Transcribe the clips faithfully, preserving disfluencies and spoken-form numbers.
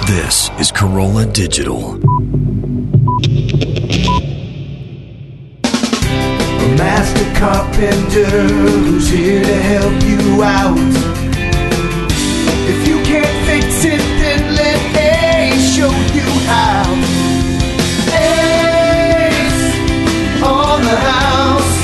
This is Corolla Digital. A master carpenter who's here to help you out. If you can't fix it, then let Ace show you how. Ace on the house.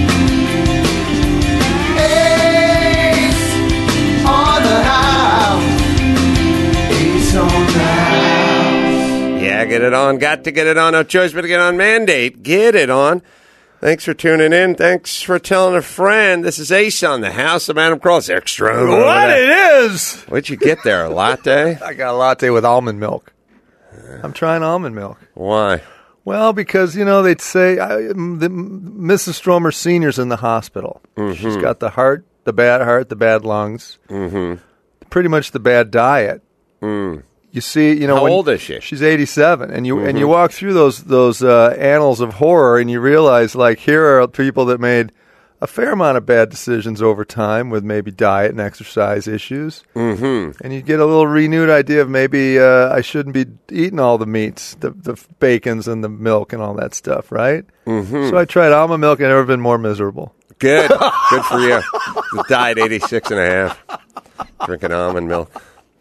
Ace on the house. Ace on the house. Yeah, get it on. Got to get it on. No choice but to get on. Mandate. Get it on. Thanks for tuning in. Thanks for telling a friend. This is Ace on the House of Adam Cross. Extra. What it is? What'd you get there? A latte? I got a latte with almond milk. I'm trying almond milk. Why? Well, because, you know, they'd say I, the, Missus Stromer Senior's in the hospital. Mm-hmm. She's got the heart, the bad heart, the bad lungs, mm-hmm. pretty much the bad diet. Mm. You see, you know, how when, old is she? She's eighty-seven, and you mm-hmm. and you walk through those those uh, annals of horror, and you realize, like, here are people that made a fair amount of bad decisions over time with maybe diet and exercise issues, mm-hmm. and you get a little renewed idea of maybe uh, I shouldn't be eating all the meats, the the bacons and the milk and all that stuff, right? Mm-hmm. So I tried almond milk, and I've never been more miserable. Good, good for you. The diet eighty-six and a half, drinking almond milk.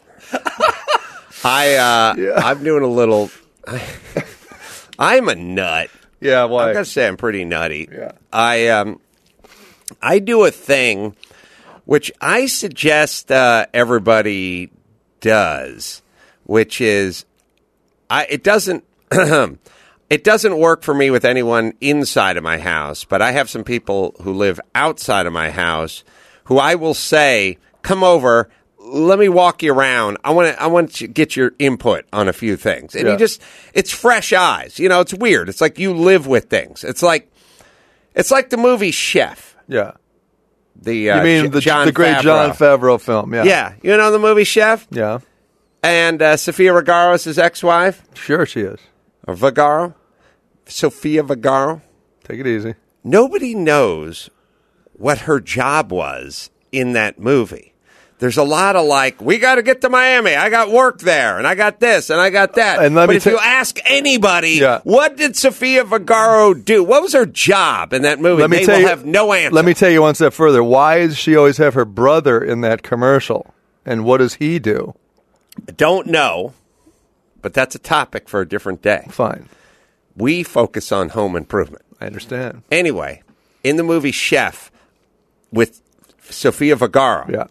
I, uh, yeah. I'm doing a little, I, I'm a nut. Yeah, why? I've got to say I'm pretty nutty. Yeah. I, um, I do a thing which I suggest uh, everybody does, which is, I it doesn't, it doesn't work for me with anyone inside of my house, but I have some people who live outside of my house who I will say, come over, let me walk you around. I want to I want to get your input on a few things. And yeah. you just it's fresh eyes. You know, it's weird. It's like you live with things. It's like it's like the movie Chef. Yeah. The uh, You mean J- the, John the great Favreau. John Favreau film, yeah. Yeah. You know the movie Chef? Yeah. And uh, Sofia Vergara's his ex-wife? Sure she is. Or Vergara? Sofia Vergara? Take it easy. Nobody knows what her job was in that movie. There's a lot of like, we got to get to Miami. I got work there, and I got this, and I got that. And let but me if ta- you ask anybody, Yeah. what did Sofia Vergara do? What was her job in that movie? Let me they tell will you, have no answer. Let me tell you one step further. Why does she always have her brother in that commercial? And what does he do? I don't know, but that's a topic for a different day. Fine. We focus on home improvement. I understand. Anyway, in the movie Chef with Sofia Vergara, Yeah.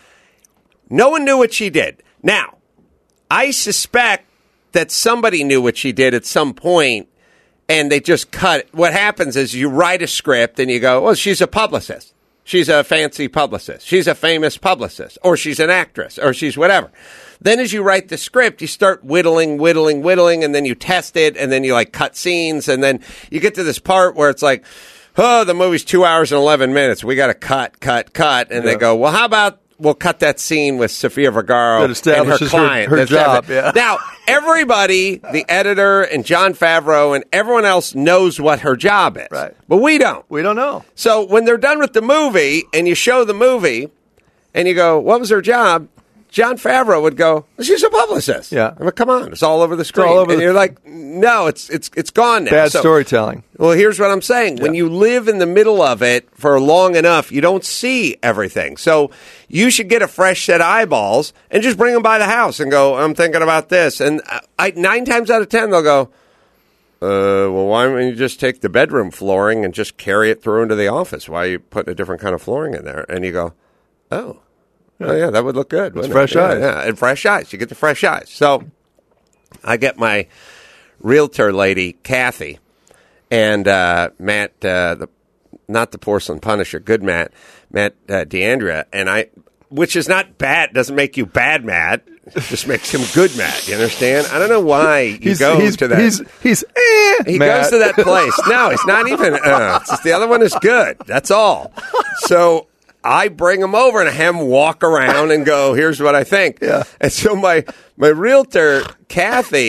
no one knew what she did. Now, I suspect that somebody knew what she did at some point, and they just cut it. What happens is you write a script, and you go, well, she's a publicist. She's a fancy publicist. She's a famous publicist. Or she's an actress. Or she's whatever. Then as you write the script, you start whittling, whittling, whittling, and then you test it, and then you, like, cut scenes, and then you get to this part where it's like, oh, the movie's two hours and eleven minutes. We got to cut, cut, cut. And Yeah. they go, well, how about we'll cut that scene with Sofia Vergara That and her establishes her- client. her That job, establishes- yeah. Now, everybody, the editor and John Favreau and everyone else knows what her job is. Right. But we don't. We don't know. So when they're done with the movie and you show the movie and you go, what was her job? John Favreau would go, she's a publicist. Yeah. I mean, come on, it's all over the screen. all over and the- you're like, no, it's it's it's gone now. Bad So- storytelling. Well, here's what I'm saying. When Yeah. you live in the middle of it for long enough, you don't see everything. So you should get a fresh set of eyeballs and just bring them by the house and go, I'm thinking about this. And I, nine times out of ten, they'll go, uh, well, why don't you just take the bedroom flooring and just carry it through into the office? Why are you putting a different kind of flooring in there? And you go, oh. Oh, yeah, that would look good. It's wouldn't fresh it? Yeah, eyes. Yeah, and fresh eyes. You get the fresh eyes. So I get my realtor lady, Kathy, and uh, Matt, uh, the, not the porcelain punisher, good Matt, Matt uh, DeAndrea, and I, which is not bad, doesn't make you bad Matt, it just makes him good Matt. You understand? I don't know why you He's, go he's, to that. he's, he's, eh, He Matt. goes to that place. No, it's not even. Uh, it's just the other one is good. That's all. So I bring him over and have him walk around and go, here's what I think. Yeah. And so my my realtor, Kathy,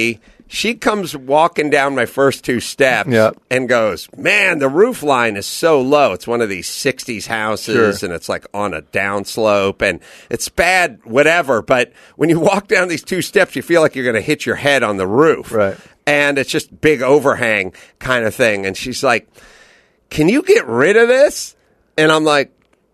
She comes walking down my first two steps Yep. and goes, man, the roof line is so low. It's one of these sixties houses, Sure. and it's like on a downslope, and it's bad, whatever. But when you walk down these two steps, you feel like you're going to hit your head on the roof. Right. And it's just big overhang kind of thing. And she's like, can you get rid of this? And I'm like,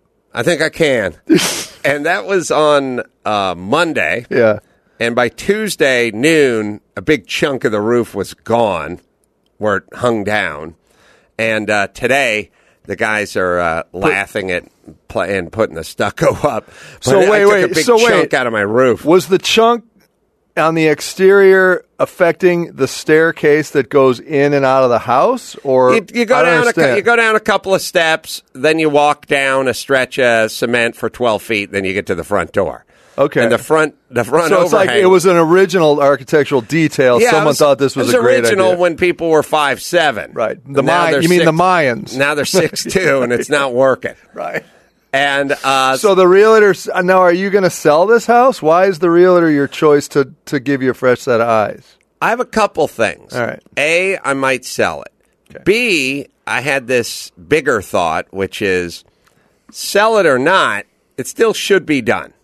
I think I can. And that was on uh, Monday. Yeah. And by Tuesday noon, a big chunk of the roof was gone where it hung down. And uh, today, the guys are uh, laughing at play- and putting the stucco up. But So I wait, took wait. a big So chunk wait. out of my roof. Was the chunk on the exterior affecting the staircase that goes in and out of the house, or You, you go I don't down a, cou- understand. you go down a couple of steps, then you walk down a stretch of cement for twelve feet, then you get to the front door. Okay. And the front, the front So it's like overhang- it was an original articultural detail. Yeah, it Someone was- thought this was, it was a great original idea. when people were five seven. Right. The Now May- they're you mean six- the Mayans. Now they're six two, and it's not working. Right. And uh, So the realtor now, are you going to sell this house? Why is the realtor your choice to to give you a fresh set of eyes? I have a couple things. All right. A, I might sell it. Okay. B, I had this bigger thought, which is sell it or not, it still should be done.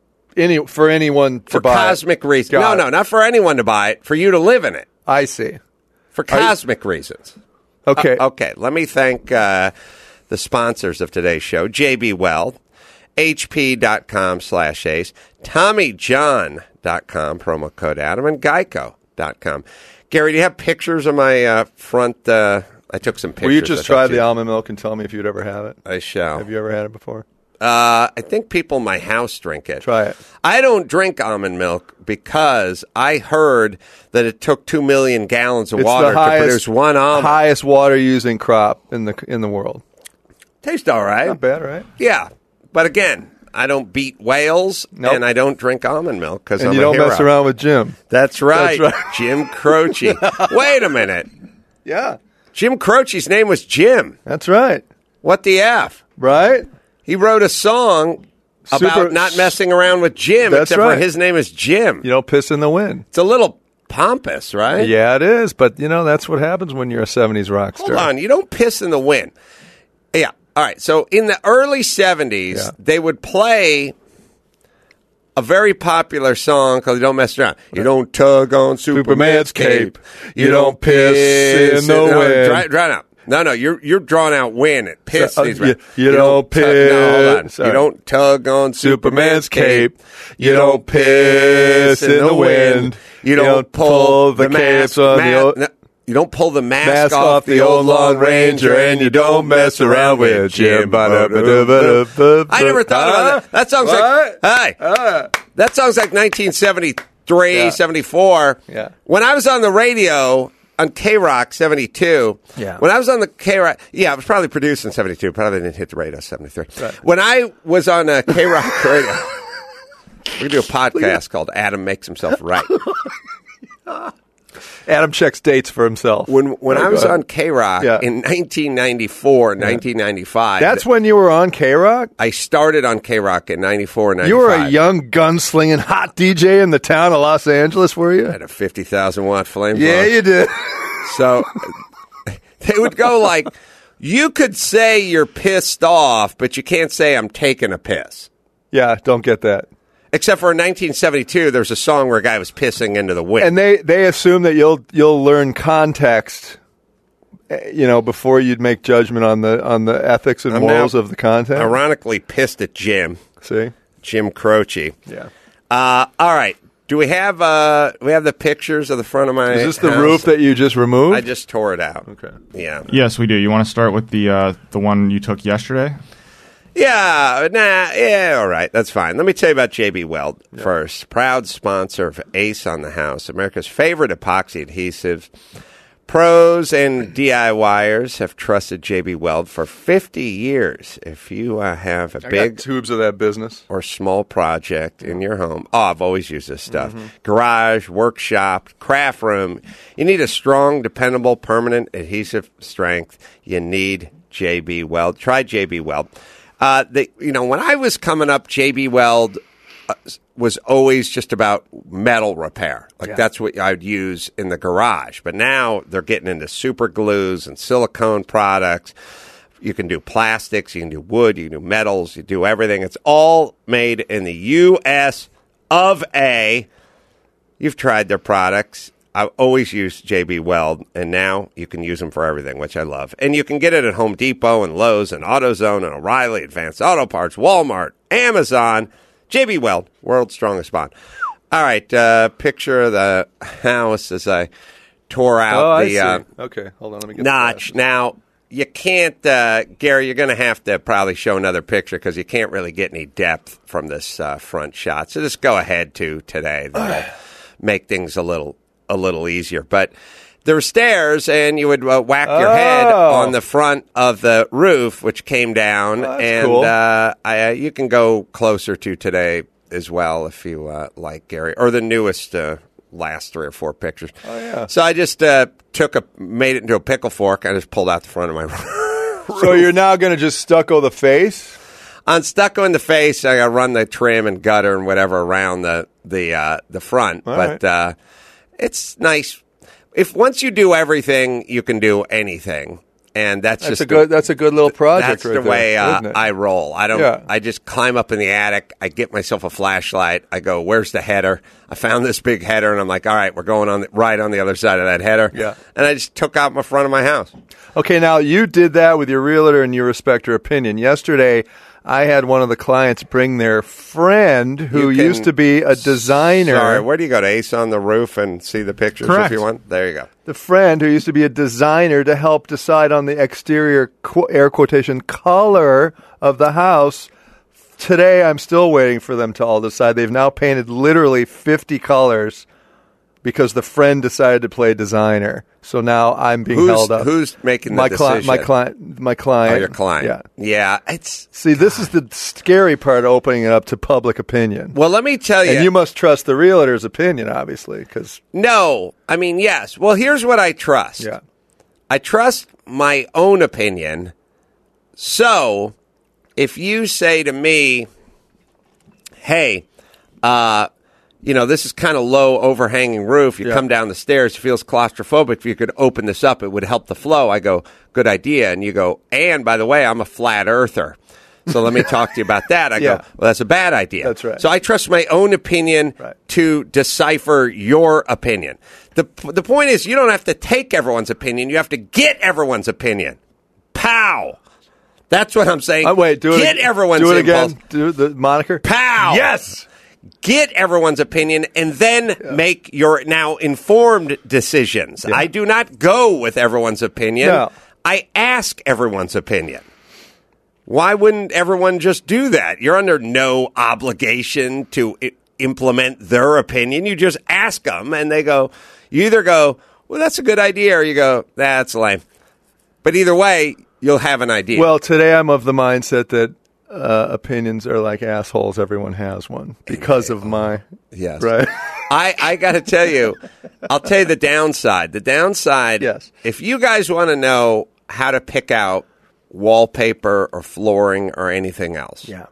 Any for anyone to For buy it. cosmic reasons. Got No, it. no, not for anyone to buy it, for you to live in it. I see. For Are you- cosmic reasons. Okay. Uh, okay, let me thank uh, the sponsors of today's show, J B Weld, H P dot com slash ace, Tommy John dot com, promo code Adam, and Geico dot com. Gary, do you have pictures of my uh, front? Uh, I took some pictures. Will you just I try thought the you- almond milk and tell me if you'd ever have it? I shall. Have you ever had it before? Uh, I think people in my house drink it. Try it. I don't drink almond milk because I heard that it took two million gallons of It's water the to highest, produce one almond. highest water using crop in the in the world. Tastes all right. Not bad, right? Yeah, but again, I don't beat whales, Nope. and I don't drink almond milk because And I'm you a don't hero. mess around with Jim. That's right, That's right. Jim Croce. Wait a minute, Yeah, Jim Croce's name was Jim. that's right. What the f? Right? He wrote a song about Super- not messing around with Jim, That's except for right. his name is Jim. You don't piss in the wind. It's a little pompous, right? Yeah, it is. But, you know, that's what happens when you're a seventies rock star. Hold on, you don't piss in the wind. Yeah. All right. So in the early seventies, Yeah. they would play a very popular song called "You Don't Mess Around." You don't tug on Superman's, Superman's cape. cape. You don't piss in the no, wind. Dry, dry out. No, no, you're you're drawing out wind. It piss. So, uh, needs- you- you don't tug- No, hold on. piss- sorry. You don't tug on Superman's Superman's cape. cape. You don't piss in the wind. You don't pull the capes mask. on the ma- old- no, you don't pull the mask, Mask off the old Lone Ranger, and you don't mess around with Jim. I never thought about that. That song's What? like, hey, that song's like nineteen seventy-three, Yeah. seventy-four. Yeah. When I was on the radio on K-Rock seventy-two, Yeah. when I was on the K-Rock, yeah, I was probably produced in seventy-two, probably didn't hit the radio seventy-three. Right. When I was on a K-Rock radio, we do a podcast called Adam Makes Himself Right. Adam checks dates for himself. When when Oh, I go was ahead. on K-Rock Yeah. in nineteen ninety-four, nineteen ninety-five, That's when you were on K-Rock? I started on K-Rock in ninety-four, ninety-five. You were a young gunslinging hot D J in the town of Los Angeles, were you? I had a fifty thousand watt flame. Yeah, you did. So they would go like, you could say you're pissed off, but you can't say I'm taking a piss. Yeah, don't get that. Except for in nineteen seventy-two, there's a song where a guy was pissing into the wind. And they, they assume that you'll you'll learn context, eh, you know, before you'd make judgment on the on the ethics and I'm morals now of the content. Ironically pissed at Jim, See? Jim Croce. Yeah. Uh, all right. Do we have uh, we have the pictures of the front of my Is this the house? roof that you just removed? I just tore it out. Okay. Yeah. Yes, we do. You want to start with the uh, the one you took yesterday? Yeah, nah, yeah, all right, that's fine. Let me tell you about J B Weld first. Proud sponsor of Ace on the House, America's favorite epoxy adhesive. Pros and DIYers have trusted J B Weld for fifty years. If you uh, have a I big got tubes of that business. or small project in your home. Oh, I've always used this stuff. Mm-hmm. Garage, workshop, craft room. You need a strong, dependable, permanent adhesive strength. You need J B Weld. Try J B Weld. Uh, they, you know, when I was coming up, J B Weld uh, was always just about metal repair. Like Yeah. that's what I'd use in the garage. But now they're getting into super glues and silicone products. You can do plastics, you can do wood, you can do metals, you do everything. It's all made in the U S of A. You've tried their products. I've always used J B Weld, and now you can use them for everything, which I love. And you can get it at Home Depot and Lowe's and AutoZone and O'Reilly, Advanced Auto Parts, Walmart, Amazon. J B Weld, world's strongest bond. All right, uh, picture of the house as I tore out Oh, I the see. uh, Okay, hold on. Let me get notch. the Now, you can't, uh, Gary, you're going to have to probably show another picture because you can't really get any depth from this uh, front shot. So just go ahead to today. That'll make things a little a little easier. But there were stairs, and you would uh, whack your head Oh. on the front of the roof, which came down. Oh, that's and cool. uh, I, uh, you can go closer to today as well if you uh, like, Gary, or the newest uh, last three or four pictures. Oh, yeah. So I just uh, took a, made it into a pickle fork. I just pulled out the front of my roof. So you're now going to just stucco the face? On stucco in the face, I got to run the trim and gutter and whatever around the the uh, the front. All but right. uh, it's nice. If once you do everything, you can do anything, and that's, That's just a good. That's a good little project. That's right the there, way uh, isn't it? I roll. I don't. Yeah. I just climb up in the attic. I get myself a flashlight. I go, "Where's the header?" I found this big header, and I'm like, "All right, we're going on the, right on the other side of that header." Yeah. And I just took out my front of my house. Okay, now you did that with your realtor and you respect her opinion. Yesterday, I had one of the clients bring their friend who You can- used to be a designer. Sorry, where do you go to Ace on the Roof and see the pictures Correct. if you want? There you go. The friend who used to be a designer to help decide on the exterior qu- air quotation color of the house. Today, I'm still waiting for them to all decide. They've now painted literally fifty colors because the friend decided to play designer. So now I'm being Who's, held up. who's making my the cli- decision? my client, my client. Oh, your client. Yeah. Yeah. It's See, this is the scary part, opening it up to public opinion. well. Let me tell you. And you must trust the realtor's opinion, obviously, because no, I mean yes. Well, here's what I trust. yeah, I trust my own opinion. So, if you say to me, "Hey, uh, you know, this is kind of low, overhanging roof. You Yeah. come down the stairs, it feels claustrophobic. If you could open this up, it would help the flow." I go, "Good idea." And you go, "And by the way, I'm a flat earther. So let me talk to you about that." I Yeah. go, "Well, that's a bad idea." That's right. So I trust my own opinion Right. to decipher your opinion. The the point is, you don't have to take everyone's opinion. You have to get everyone's opinion. Pow! That's what I'm saying. Uh, wait, do it. Get ag- everyone's Do it impulse. again. Do the moniker. Pow! Yes. Get everyone's opinion and then make your now informed decisions. I do not go with everyone's opinion. No. I ask everyone's opinion. Why wouldn't everyone just do that? You're under no obligation to I- implement their opinion. You just ask them, and they go, you either go, "Well, that's a good idea," or you go, "That's lame." But either way, you'll have an idea. Well, today I'm of the mindset that uh, opinions are like assholes. Everyone has one because of my yes. right. I, I got to tell you, I'll tell you the downside. The downside, Yes. if you guys want to know how to pick out wallpaper or flooring or anything else, Yeah.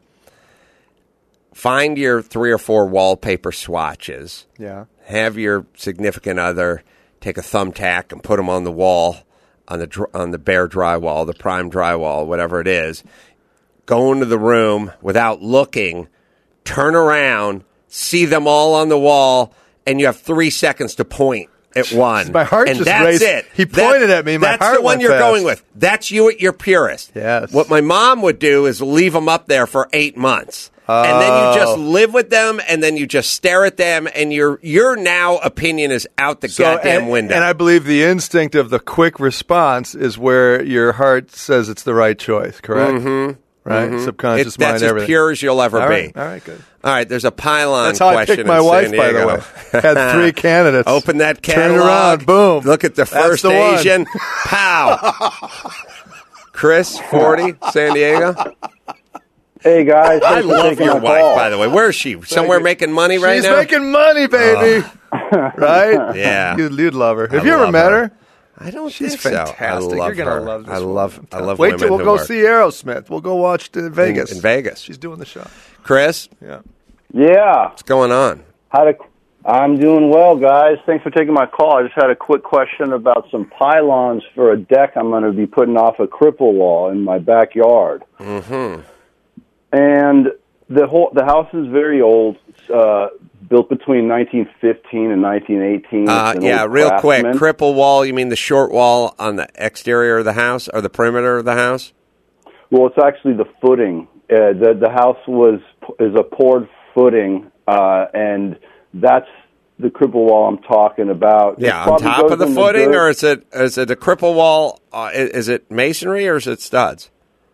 find your three or four wallpaper swatches. Yeah. Have your significant other take a thumbtack and put them on the wall, on the dr- on the bare drywall, the prime drywall, whatever it is. Go into the room without looking, turn around, see them all on the wall, and you have three seconds to point at one. My heart and just that's raced. it. He pointed at me, my That's heart the one went you're fast. going with. That's you at your purest. Yes. What my mom would do is leave them up there for eight months. And then you just Oh. live with them, and then you just stare at them, and your your now opinion is out the goddamn and, window. And I believe the instinct of the quick response is where your heart says it's the right choice, correct? Mm-hmm. Right? Subconscious It- mind, that's everything. as pure as you'll ever All be. right, all right, good. All right, there's a pylon That's how I question picked my in wife, San by the Diego. way. Had three candidates. Open that Turn catalog. around, boom. Look at the That's first the one. Asian. Pow. Chris, forty, San Diego. Hey guys, I thanks for love taking your my wife, call. by the way. Where is she? Somewhere making money right She's now? making money, baby. right? Yeah. You'd, you'd love her. Have I you ever love met her. her? I don't She's think so. fantastic. I love You're gonna her. love this I woman. love. I love. Wait women till we'll who go work. see Aerosmith. We'll go watch in Vegas. in Vegas. She's doing the show. Chris. Yeah. Yeah. What's going on? Had a, I'm doing well, guys. Thanks for taking my call. I just had a quick question about some pylons for a deck I'm going to be putting off a cripple wall in my backyard. Mm-hmm. And the whole the house is very old. It's uh, built between nineteen fifteen and nineteen eighteen. Uh, yeah, real quick. Cripple wall, you mean the short wall on the exterior of the house or the perimeter of the house? Well, it's actually the footing. Uh, the the house was is a poured footing, uh, and that's the cripple wall I'm talking about. Yeah, on top of the footing, or is it is it a cripple wall? Uh, is, is it masonry or is it studs?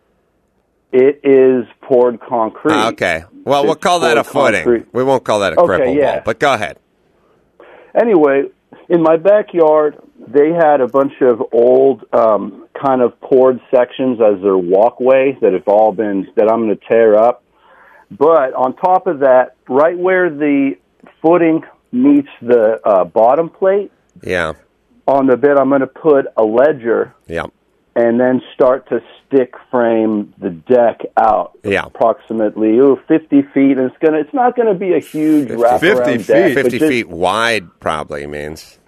It is poured concrete. Ah, okay. Well, it's we'll call that a footing. Concrete. We won't call that a okay, cripple yeah. wall. But go ahead. Anyway, in my backyard, they had a bunch of old um, kind of poured sections as their walkway that have all been that I'm going to tear up. But on top of that, right where the footing meets the uh, bottom plate, yeah, on the bed, I'm going to put a ledger. Yeah. And then start to stick frame the deck out, yeah. approximately ooh, fifty feet. And it's gonna, it's not going to be a huge wraparound fifty feet. deck, fifty just, feet wide probably means.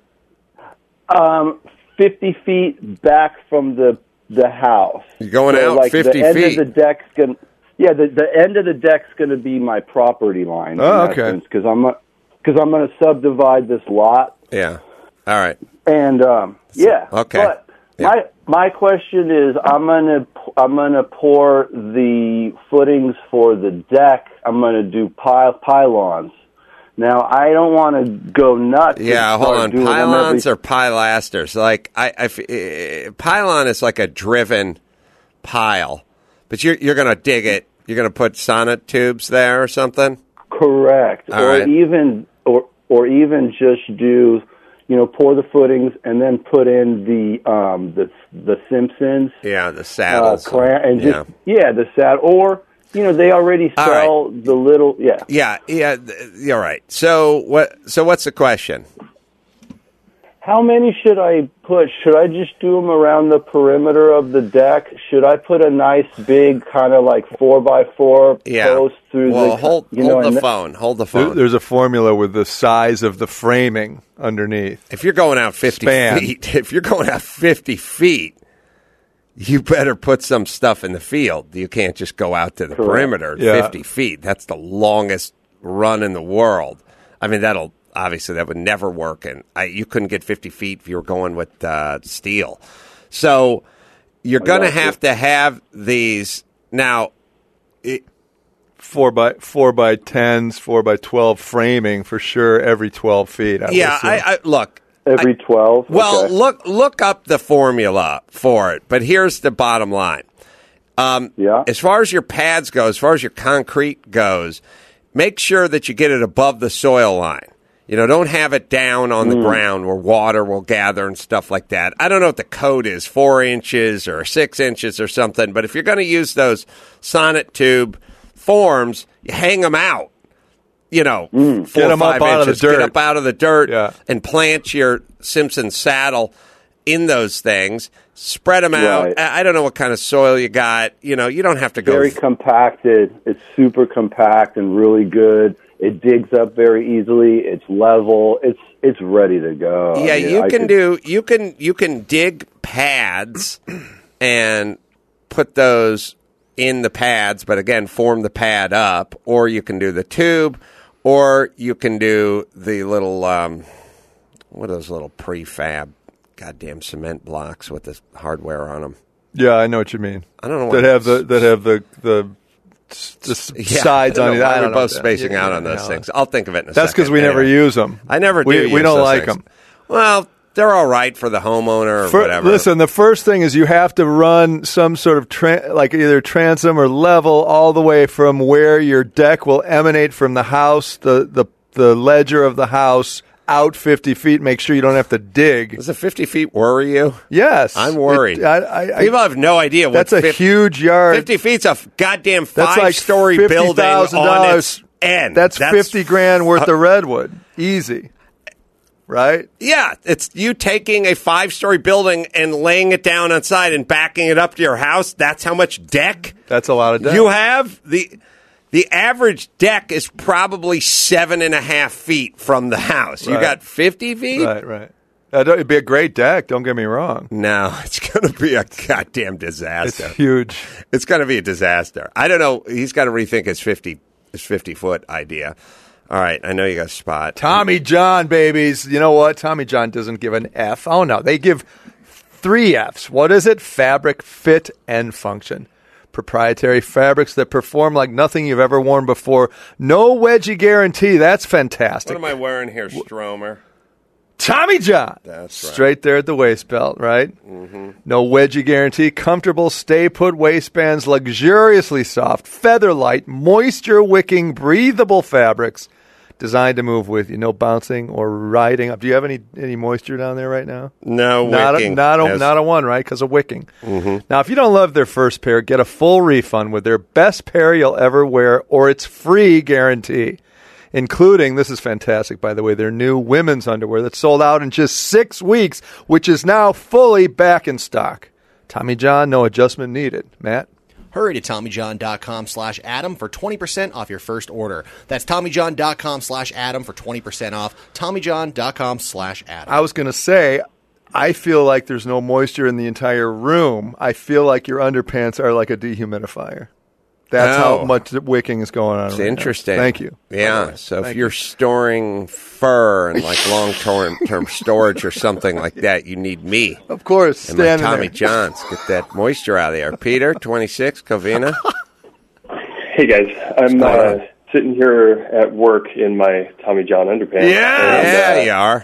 Um, fifty feet back from the the house. You're going so out like fifty the end feet. Of the deck's gonna, yeah, the the end of the deck's going to be my property line. Oh, okay. Because I'm because I'm going to subdivide this lot. Yeah. All right. And um, yeah. Okay. But yeah. my my question is, I'm gonna I'm gonna pour the footings for the deck. I'm gonna do pile pylons. Now I don't want to go nuts. Yeah, hold on. Doing Pylons every... or pilasters? Like I, I, uh, pylon is like a driven pile, but you're you're gonna dig it. You're gonna put sonnet tubes there or something. Correct. All or right. even or or even just do. You know, pour the footings and then put in the um, the the Simpsons. Yeah, the saddles. Uh, clam- and just, yeah. yeah, the saddle. Or, you know, they already sell right. the little, yeah. Yeah, yeah, you're right. So what? So what's the question? How many should I put? Should I just do them around the perimeter of the deck? Should I put a nice big kind of like four by four yeah. post through well, the? hold, you hold know, the and phone. Hold the There- phone. There's a formula with the size of the framing underneath. If you're going out fifty Span. feet, if you're going out fifty feet, you better put some stuff in the field. You can't just go out to the Correct. perimeter Yeah. fifty feet. That's the longest run in the world. I mean, that'll obviously that would never work, and I, you couldn't get fifty feet if you were going with uh, steel. So you're going to got you. have to have these now. It, Four by four by tens, four by twelve framing for sure. Every twelve feet. I would yeah, assume. I, I look. every twelve. Well, okay. look look up the formula for it. But here's the bottom line. Um, Yeah. As far as your pads go, as far as your concrete goes, make sure that you get it above the soil line. You know, don't have it down on the ground where water will gather and stuff like that. I don't know what the code is, four inches or six inches or something. But if you're going to use those sonnet tube forms, you hang them out. You know, four Get or 'em up five out of the inches. Get dirt. up out of the dirt Yeah. and plant your Simpson saddle in those things. Spread them out. Right. I I don't know what kind of soil you got. You know, you don't have to go. Very compacted. It's super compact and really good. It digs up very easily. It's level. It's it's ready to go. yeah, I mean, you I can could- do. You can you can dig pads and put those in the pads, but again, form the pad up, or you can do the tube, or you can do the little um, what are those little prefab goddamn cement blocks with the hardware on them. yeah, I know what you mean. I don't know what that have the it's- that have the the, the s- Yeah, sides I on don't it. know why I we're don't know both that. spacing Yeah, out on yeah, those yeah. things. I'll think of it in a That's second. because we never Anyway. use them. I never do. We, use we don't those like things. them. Well, they're all right for the homeowner or For, whatever. listen, the first thing is you have to run some sort of tra- like either transom or level all the way from where your deck will emanate from the house, the the the ledger of the house, out fifty feet. Make sure you don't have to dig. Does the fifty feet worry you? Yes, I'm worried. It- I, I, I, People have no idea what that's a fif- huge yard. fifty feet's a f- goddamn That's like five-story fifty building thousand on dollars. its end. That's, fifty grand worth uh, of redwood, easy, right? Yeah, it's you taking a five-story building and laying it down on side and backing it up to your house. That's how much deck That's a lot of deck. you have. The The average deck is probably seven and a half feet from the house. You Right. got fifty feet? Right, right. Uh, don't- it'd be a great deck. Don't get me wrong. No, it's going to be a goddamn It's disaster. huge. It's going to be a disaster. I don't know. He's got to rethink his fifty his fifty foot idea. All right, I know you got a spot. Tommy John, babies. You know what? Tommy John doesn't give an F. Oh, no. They give three Fs. What is it? Fabric, fit, and function. Proprietary fabrics that perform like nothing you've ever worn before. No wedgie guarantee. That's fantastic. What am I wearing here, Stromer? Tommy John. That's right. Straight there at the waist belt, right? Mm-hmm. No wedgie guarantee. Comfortable stay-put waistbands, luxuriously soft, feather-light, moisture-wicking, breathable fabrics designed to move with you. No bouncing or riding up. Do you have any, any moisture down there right now? No Not a, wicking. not a, Yes. not a one, right? Because of wicking. Mm-hmm. Now, if you don't love their first pair, get a full refund with their best pair you'll ever wear, or it's free guarantee. Including, this is fantastic, by the way, their new women's underwear that sold out in just six weeks, which is now fully back in stock. Tommy John, no adjustment needed. Matt? Hurry to TommyJohn.com slash Adam for twenty percent off your first order. That's TommyJohn.com slash Adam for twenty percent off. TommyJohn.com slash Adam. I was going to say, I feel like there's no moisture in the entire room. I feel like your underpants are like a dehumidifier. That's Oh. how much wicking is going on. It's right now. interesting. Thank you. Yeah. So if Thank you're you. storing fur and like long term term storage or something like that, you need me Of course, and my standing Tommy there. Johns. Get that moisture out of there. Peter, twenty-six, Covina. Hey guys, I'm going uh, on? sitting here at work in my Tommy John underpants. Yeah, and, you are.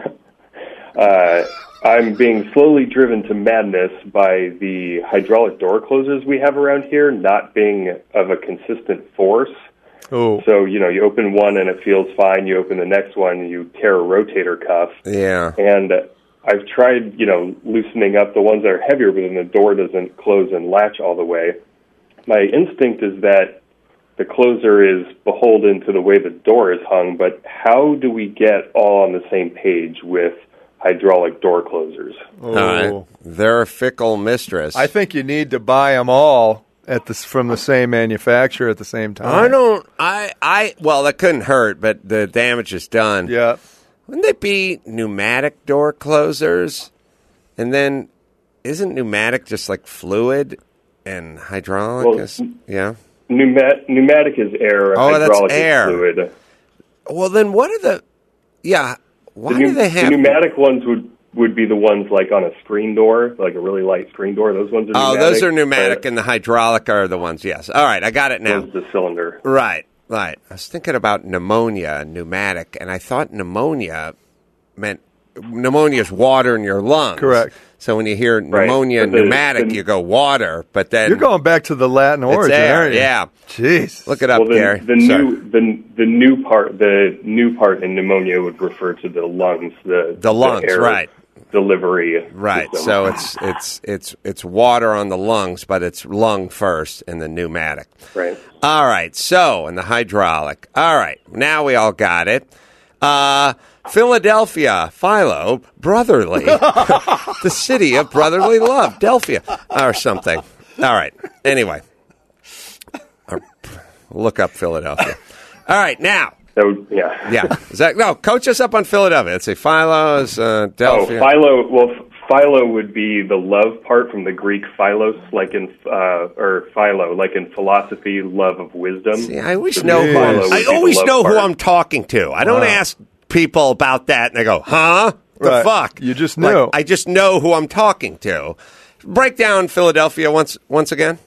uh, uh, I'm being slowly driven to madness by the hydraulic door closers we have around here not being of a consistent force. Oh, So, you know, you open one and it feels fine. You open the next one, you tear a rotator cuff. Yeah. And I've tried, you know, loosening up the ones that are heavier, but then the door doesn't close and latch all the way. My instinct is that the closer is beholden to the way the door is hung, but how do we get all on the same page with hydraulic door closers? All right. They're a fickle mistress. I think you need to buy them all at the, from the same manufacturer at the same time. I don't. I. I. Well, that couldn't hurt, but the damage is done. Yeah. Wouldn't they be pneumatic door closers? And then, isn't pneumatic just like fluid and hydraulic? Well, is, yeah. Pneumat- pneumatic is air. Oh, that's hydraulic air. is fluid. Well, then what are the? Yeah. Why The, do pneu- they have? the pneumatic ones would, would be the ones like on a screen door, like a really light screen door. Those ones are oh, pneumatic. those are pneumatic, but and the hydraulic are the ones. Yes. All right, I got it now. those are the cylinder. Right. Right. I was thinking about pneumonia, pneumatic, and I thought pneumonia meant pneumonia is water in your lungs. Correct. So when you hear Right. pneumonia, But the- pneumatic, the- you go water, but then You're going back to the Latin it's origin, air. aren't you? Yeah. Jeez. Look it up, Well, the, Gary. the Sorry. new the the new part the new part in pneumonia would refer to the lungs, the The lungs, air right. delivery. Right. system. So it's it's it's it's water on the lungs, but it's lung first and the pneumatic. right. All right. So, and the hydraulic. All right. Now we all got it. Uh, Philadelphia, Philo, brotherly. The city of brotherly love, Delphia, or something. All right. Anyway, Or- look up Philadelphia. All right. Now, That would, yeah. yeah. Is that, no, coach us up on Philadelphia. Let's say Philo's, uh, Oh, Delphia. philo. Well, philo would be the love part from the Greek philos, like in uh, or philo, like in philosophy, love of wisdom. See, I always So know who philo I'm, would I be the always love know who part. I'm talking to. I don't ask people about that and they go, huh? The Right. fuck? You just Like, knew. I just know who I'm talking to. Break down Philadelphia once once again.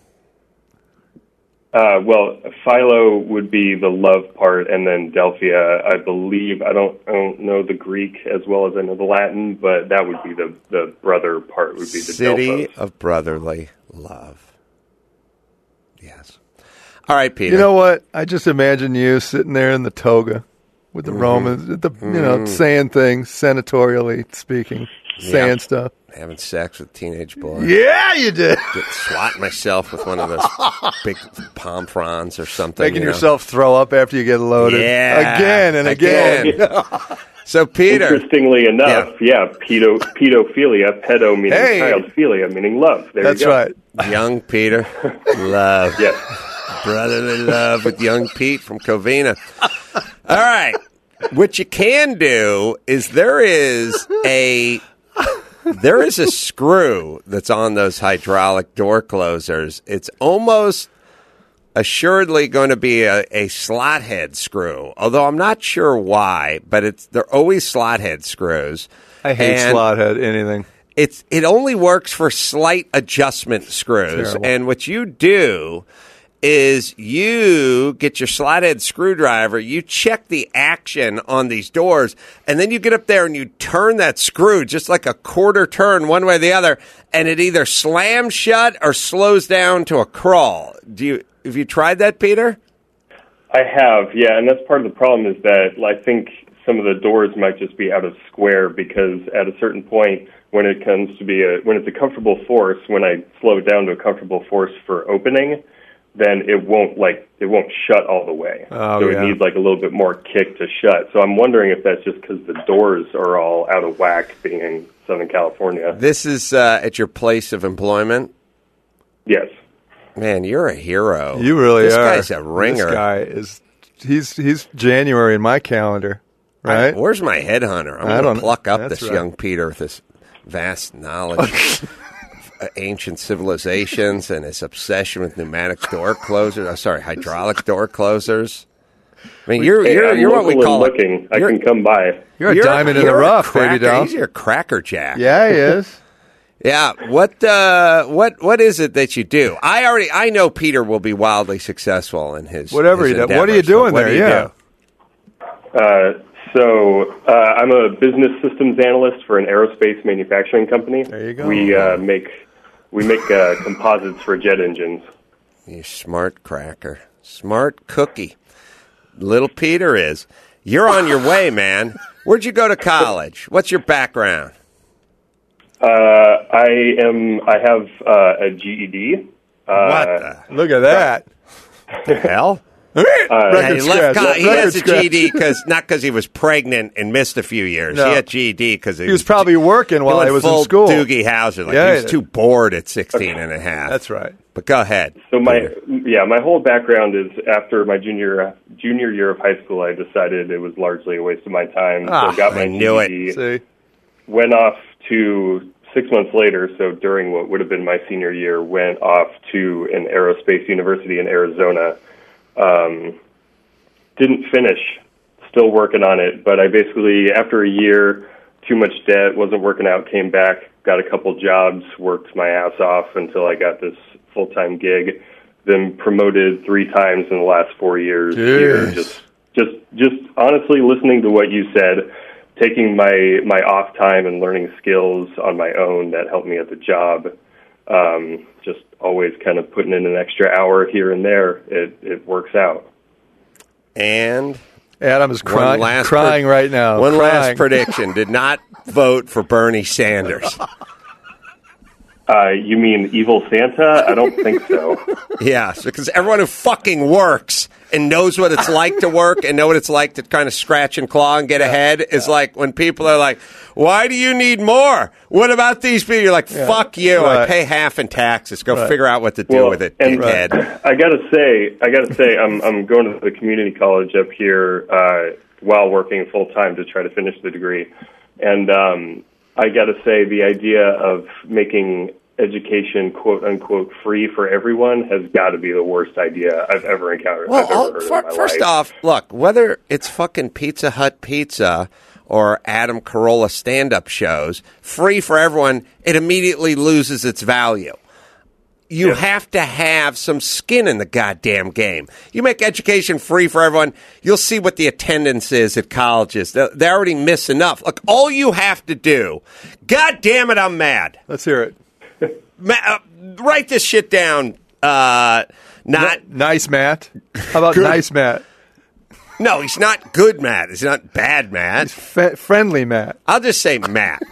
Uh, well, philo would be the love part, and then Delphia, I believe. I don't, I don't know the Greek as well as I know the Latin, but that would be the the brother part. Would be the City Delphos. of brotherly love. Yes. All right, Peter. You know what? I just imagine you sitting there in the toga with the Romans, the, you know, saying things, senatorially speaking, saying Yeah. stuff. Having sex with teenage boys. Yeah, you did. Get, swat myself with one of those big palm fronds or something. Making you know? yourself throw up after you get loaded. Yeah. Again and again. Again. So, Peter. Interestingly enough, yeah, pedo, pedophilia, pedo meaning Hey. child, philia meaning love. There That's you go. right. Young Peter. Love. Yes. Brotherly love with young Pete from Covina. All right. What you can do is there is a there is a screw that's on those hydraulic door closers. It's almost assuredly going to be a, a slot head screw, although I'm not sure why, but it's they're always slot head screws. I hate And slot head anything. It's it only works for slight adjustment screws. Terrible. And what you do is you get your slot head screwdriver, you check the action on these doors, and then you get up there and you turn that screw just like a quarter turn one way or the other, and it either slams shut or slows down to a crawl. Do you have you tried that, Peter? I have, yeah, and that's part of the problem is that I think some of the doors might just be out of square because at a certain point when it comes to be a when it's a comfortable force, when I slow it down to a comfortable force for opening, then it won't like it won't shut all the way. Oh, so yeah. it needs like a little bit more kick to shut. So I'm wondering if that's just because the doors are all out of whack being in Southern California. This is uh, at your place of employment? Yes. Man, you're a hero. You really this are. This guy's a ringer. This guy is he's he's January in my calendar, right? I, where's my headhunter? I'm I going don't to pluck up that's this right. young Peter with his vast knowledge of ancient civilizations and his obsession with pneumatic door closers. I'm sorry, hydraulic door closers. I mean, you're Hey, you're, I'm you're what we local call and looking. A, I you're, can come by. You're a you're- diamond in the you're a rough, cracker, baby doll. He's your cracker jack. Yeah, he is. Yeah. What uh, what what is it that you do? I already I know Peter will be wildly successful in his Whatever his he does. What are you endeavors, but doing what there? do you Yeah. do? Uh, so uh, I'm a business systems analyst for an aerospace manufacturing company. There you go. We uh, make we make uh, composites for jet engines. You smart cracker. Smart cookie. Little Peter is. You're on your way, man. Where'd you go to college? What's your background? Uh, I am. I have uh, a G E D. Uh, What the, Look at that. the hell? Uh, Yeah, he left scratch. co- he Record has a scratch. G E D because not because he was pregnant and missed a few years. No. He had G E D because he, He was probably working while he I was full in school. Doogie Howser. Like Yeah, he he was did. too bored at sixteen and a half. That's right. But go ahead. So my yeah, my whole background is after my junior junior year of high school, I decided it was largely a waste of my time. Ah, so got my I knew G E D, See? went off to six months later. So during what would have been my senior year, went off to an aerospace university in Arizona. Um, didn't finish, still working on it. But I basically after a year, too much debt, wasn't working out, came back, got a couple jobs, worked my ass off until I got this full-time gig, then promoted three times in the last four years here. Jeez. Just, just, just honestly listening to what you said, taking my, my off time and learning skills on my own that helped me at the job. Um, just always kind of putting in an extra hour here and there. It, it works out. And Adam is one crying, last crying pre- right now. One crying. last prediction: did not vote for Bernie Sanders. Uh, you mean Evil Santa? I don't think so. Yeah, because everyone who fucking works and knows what it's like to work and know what it's like to kind of scratch and claw and get ahead is like when people are like, why do you need more? What about these people? You're like, fuck you. I Right. pay half in taxes. Go Right. figure out what to do Well, with it, and dickhead. I gotta say, I gotta say, I'm I'm going to the community college up here uh, while working full time to try to finish the degree, and um, I gotta say, the idea of making education "quote unquote" free for everyone has got to be the worst idea I've ever encountered. Well, I've ever all- heard fir- in my first life. off, look, whether it's fucking Pizza Hut pizza or Adam Carolla stand-up shows, free for everyone, it immediately loses its value. You Yeah. have to have some skin in the goddamn game. You make education free for everyone, you'll see what the attendance is at colleges. They they already miss enough. Look, all you have to do, God damn it, I'm mad. Let's hear it. Ma- uh, write this shit down. Uh, not Nice, Matt. How about nice, Matt? no, he's not good, Matt. He's not bad, Matt. F- friendly, Matt. I'll just say Matt.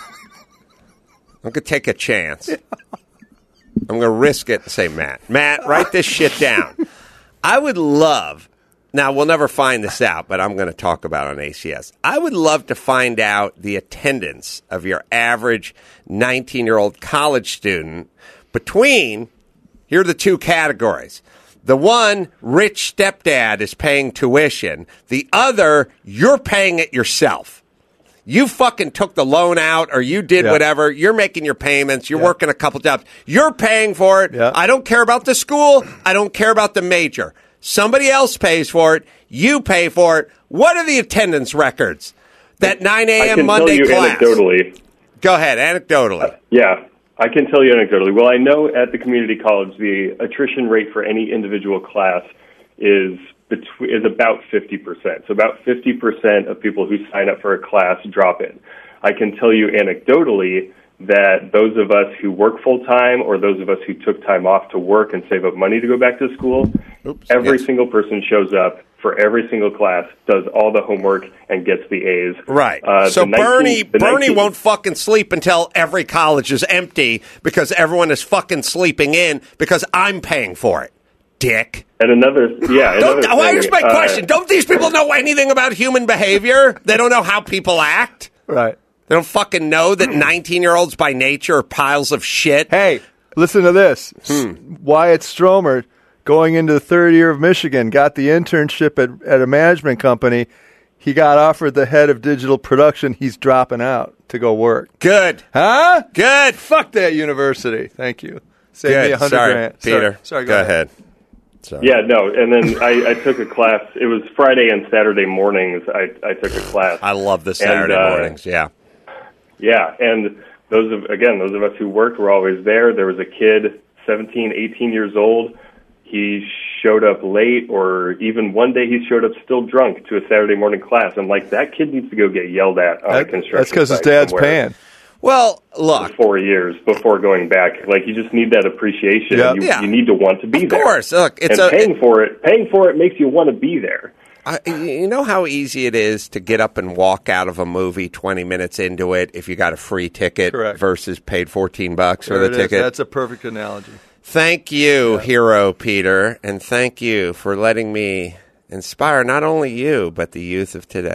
I'm gonna take a chance. I'm gonna risk it and say Matt. Matt, write this shit down. I would love. Now we'll never find this out, but I'm going to talk about it on A C S. I would love to find out the attendance of your average nineteen-year-old college student between. Here are the two categories: The one, rich stepdad is paying tuition. The other, you're paying it yourself. You fucking took the loan out or you did Yeah. whatever. You're making your payments. You're Yeah. working a couple jobs. You're paying for it. Yeah. I don't care about the school. I don't care about the major. Somebody else pays for it. You pay for it. What are the attendance records? That nine I a.m. can Monday tell you class. anecdotally. Go ahead, anecdotally. Yeah, I can tell you anecdotally. Well, I know at the community college the attrition rate for any individual class is between, is about fifty percent. So about fifty percent of people who sign up for a class drop in. I can tell you anecdotally that those of us who work full-time or those of us who took time off to work and save up money to go back to school, Oops, every yes. single person shows up for every single class, does all the homework, and gets the A's. Right. Uh, so the nineteen Bernie the Bernie nineteen won't fucking sleep until every college is empty because everyone is fucking sleeping in because I'm paying for it. Dick. And another, yeah. Don't, another oh, thing, here's my uh, question. Don't these people know anything about human behavior? They don't know how people act? Right. They don't fucking know that nineteen-year-olds by nature are piles of shit? Hey, listen to this. Hmm. Wyatt Stromer, going into the third year of Michigan, got the internship at, at a management company. He got offered the head of digital production. He's dropping out to go work. Good. Huh? Good. Fuck that university. Thank you. Save Good. me a hundred Sorry, grand. Peter. Sorry, sorry go, go, ahead. Sorry. Yeah, no, and then I, I took a class. It was Friday and Saturday mornings. I, I took a class. I love the Saturday And, uh, mornings. Yeah. Yeah, and those of again, those of us who worked were always there. There was a kid, seventeen, eighteen years old. He showed up late, or even one day he showed up still drunk to a Saturday morning class. I'm like, that kid needs to go get yelled at on a That- construction that's because his site dad's somewhere paying. Well, for look. four years before going back. Like, you just need that appreciation. Yeah. You, Yeah. you need to want to be Of there. course. Look, it's and a- paying for it. Paying for it makes you want to be there. I, you know how easy it is to get up and walk out of a movie twenty minutes into it if you got a free ticket Correct. versus paid fourteen bucks for There the it is. ticket? That's a perfect analogy. Thank you, hero Peter, and thank you for letting me inspire not only you but the youth of today.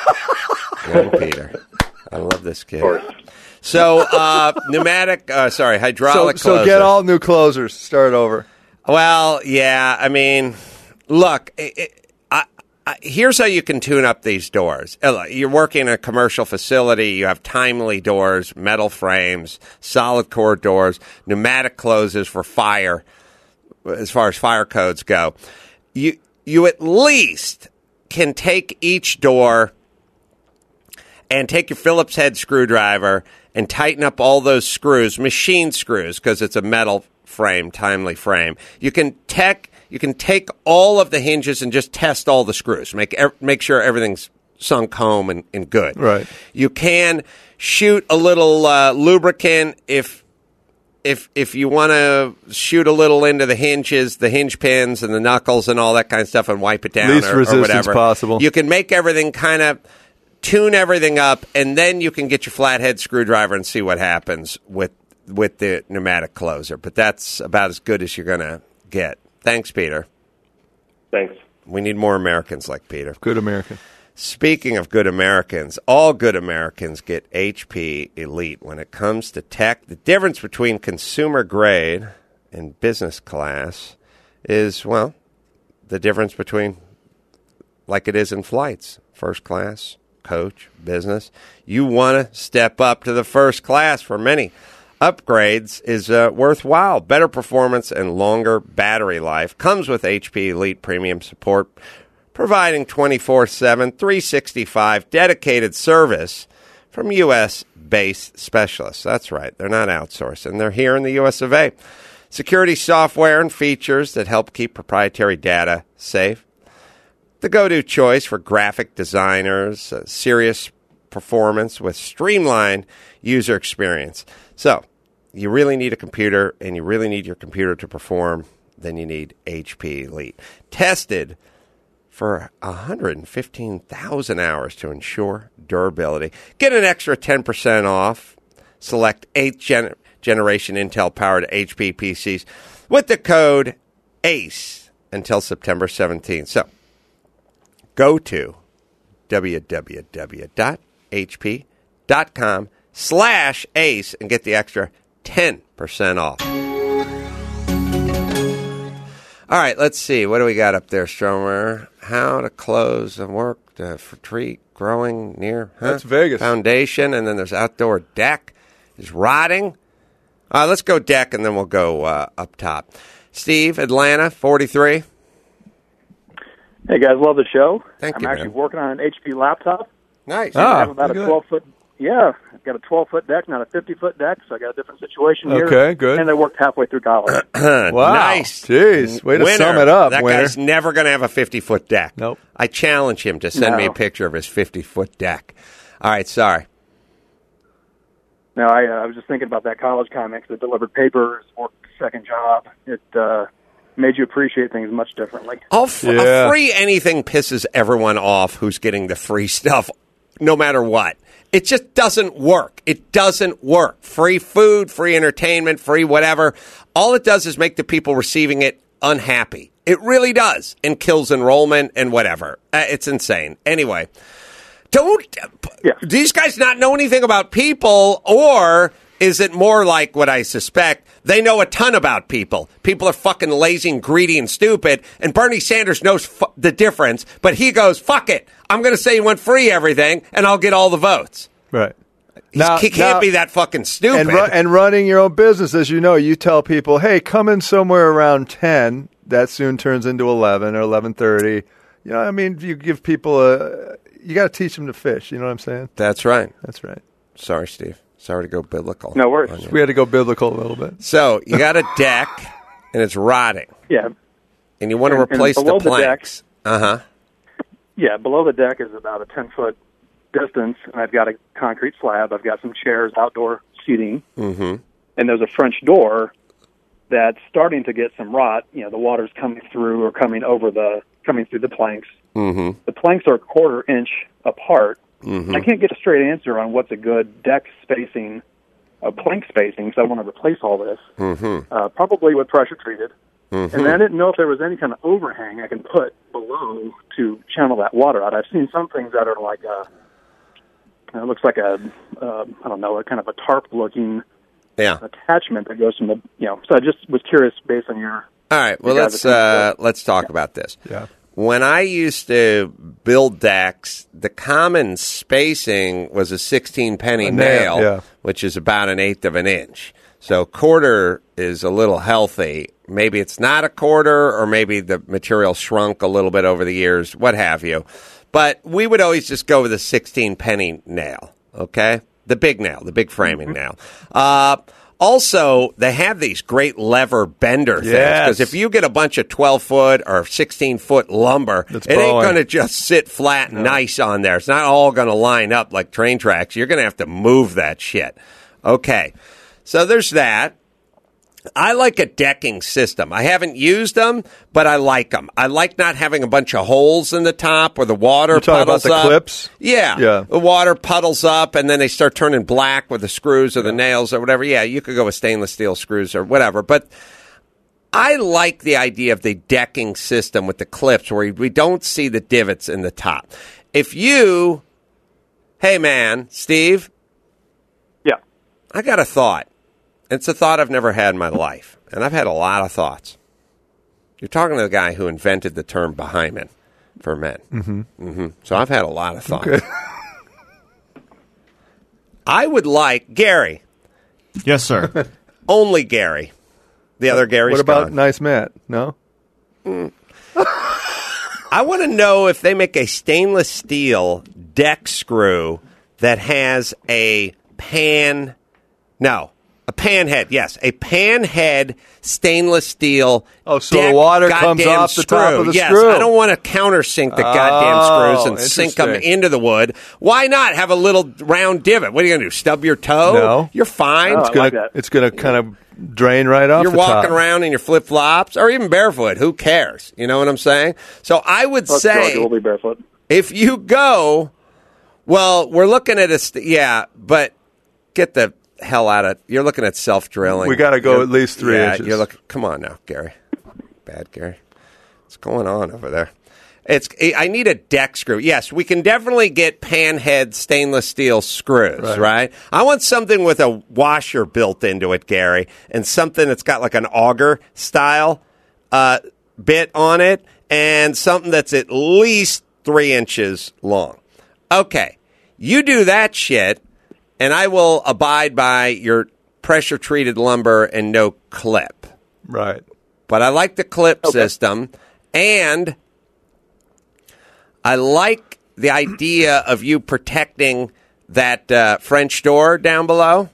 Young Peter, I love this kid. Of course. So, uh, pneumatic, uh, sorry, So, hydraulic so closer. get all new closers. Start over. Well, yeah. I mean, look, it, it, I, I, here's how you can tune up these doors. Uh, look, You're working in a commercial facility. You have timely doors, metal frames, solid core doors, pneumatic closes for fire, as far as fire codes go. You you at least can take each door and take your Phillips head screwdriver and tighten up all those screws, machine screws, because it's a metal frame, timely frame. You can tech, you can take all of the hinges and just test all the screws. Make ev- make sure everything's sunk home and, and good. Right. You can shoot a little uh, lubricant if if if you want to shoot a little into the hinges, the hinge pins and the knuckles and all that kind of stuff, and wipe it down Least or, or resistance whatever possible. You can make everything kind of tune everything up, and then you can get your flathead screwdriver and see what happens with with the pneumatic closer. But that's about as good as you're going to get. Thanks, Peter. Thanks. We need more Americans like Peter. Good American. Speaking of good Americans, all good Americans get H P Elite when it comes to tech. The difference between consumer grade and business class is, well, the difference between, like it is in flights, first class, coach, business. You want to step up to the first class. For many, upgrades is uh, worthwhile. Better performance and longer battery life comes with H P Elite Premium Support, providing twenty-four seven, three sixty-five dedicated service from U S-based specialists. That's right. They're not outsourcing. They're here in the U S of A. Security software and features that help keep proprietary data safe. The go-to choice for graphic designers, uh, serious performance with streamlined user experience. So, you really need a computer, and you really need your computer to perform, then you need H P Elite. Tested for one hundred fifteen thousand hours to ensure durability. Get an extra ten percent off. Select eighth gen- generation Intel-powered H P P Cs with the code ACE until September seventeenth. So, go to www.hp.com slash ACE and get the extra ten percent off. All right, let's see. What do we got up there, Stromer? How to close and work uh, for tree growing near huh? That's Vegas. Foundation, and then there's outdoor deck is rotting. Uh, let's go deck, and then we'll go uh, up top. Steve, Atlanta, forty-three. Hey, guys, love the show. Thank I'm you, actually man. working on an H P laptop. Nice. Ah, I have about a good. twelve-foot, yeah, I've got a twelve-foot deck, not a fifty-foot deck, so I got a different situation here. Okay, good. And I worked halfway through college. Wow. Nice. Jeez. Way to Winner. sum it up, That winner. guy's never going to have a fifty-foot deck. Nope. I challenge him to send me a No. picture of his fifty-foot deck. All right, sorry. No, I, uh, I was just thinking about that college comics that delivered papers, worked a second job. It uh, made you appreciate things much differently. All f- Yeah. a free anything pisses everyone off who's getting the free stuff, no matter what. It just doesn't work. It doesn't work. Free food, free entertainment, free whatever. All it does is make the people receiving it unhappy. It really does, and kills enrollment and whatever. Uh, it's insane. Anyway, don't Yeah. do these guys not know anything about people, or is it more like what I suspect? They know a ton about people. People are fucking lazy and greedy and stupid, and Bernie Sanders knows fu- the difference, but he goes, fuck it. I'm going to say he went free everything, and I'll get all the votes. Right. He's, he can't be that fucking stupid. And, ru- and running your own business, as you know, you tell people, hey, come in somewhere around ten. That soon turns into eleven or eleven thirty. You know, I mean, you give people a, you got to teach them to fish. You know what I'm saying? That's right. That's right. Sorry, Steve. Sorry to go biblical. No worries. on you. We had to go biblical a little bit. So you got a deck, and it's rotting, Yeah, and you want to And- and replace the below the deck- planks. Uh-huh. yeah. Below the deck is about a ten-foot distance, and I've got a concrete slab. I've got some chairs, outdoor seating, Mm-hmm. and there's a French door that's starting to get some rot. You know, the water's coming through or coming over the coming through the planks. Mm-hmm. The planks are a quarter inch apart. Mm-hmm. I can't get a straight answer on what's a good deck spacing, uh, plank spacing, because I want to replace all this. Mm-hmm. Uh, probably with pressure treated. Mm-hmm. And then I didn't know if there was any kind of overhang I can put below to channel that water out. I've seen some things that are like a, it looks like a, uh, I don't know, a kind of a tarp-looking Yeah. attachment that goes from the, you know. So I just was curious based on your. All right. Well, You guys let's are uh, let's talk about this. Yeah. When I used to build decks, the common spacing was a sixteen penny A nail, nail, yeah. which is about an eighth of an inch. So quarter is a little healthy. Maybe it's not a quarter, or maybe the material shrunk a little bit over the years, what have you. But we would always just go with a sixteen penny nail, okay? The big nail, the big framing nail. Uh, also, they have these great lever bender things. Yes. Because if you get a bunch of twelve-foot or sixteen-foot lumber, That's it ain't bowing. going to just sit flat and nice on there. It's not all going to line up like train tracks. You're going to have to move that shit. Okay. So there's that. I like a decking system. I haven't used them, but I like them. I like not having a bunch of holes in the top where the water You're talking about puddles the up. clips? Yeah. Yeah. The water puddles up, and then they start turning black with the screws or the nails or whatever. Yeah, you could go with stainless steel screws or whatever. But I like the idea of the decking system with the clips where we don't see the divots in the top. If you, hey man, Steve, Yeah. I got a thought. It's a thought I've never had in my life, and I've had a lot of thoughts. You're talking to the guy who invented the term Bahamian for men. Mm-hmm. Mm-hmm. So I've had a lot of thoughts. Okay. I would like, Gary, Yes, sir. only Gary. The other Gary's What about gone. Nice Matt? No? I want to know if they make a stainless steel deck screw that has a pan, no, a pan head, yes, a pan head stainless steel. Oh, so the deck water comes goddamn off the top of the yes, screw. I don't want to countersink the goddamn Oh, screws and sink them interesting. into the wood. Why not have a little round divot? What are you going to do, stub your toe? No. You're fine. Oh, It's I gonna- like that. It's going to kind of drain right off You're the walking top. around in your flip flops or even barefoot. Who cares? You know what I'm saying? So I would Let's say go. We'll be barefoot. if you go, well, we're looking at a st- yeah, but get the hell out of. You're looking at self drilling. We gotta go at least three yeah, inches. You're looking. Come on now, Gary. Bad Gary. What's going on over there? It's. I need a deck screw. Yes, we can definitely get panhead stainless steel screws, right. Right. I want something with a washer built into it, Gary, and something that's got like an auger style. Uh, bit on it and something that's at least three inches long. Okay, you do that shit, and I will abide by your pressure-treated lumber and no clip. Right. But I like the clip Okay. system, and I like the idea of you protecting that uh, French door down below.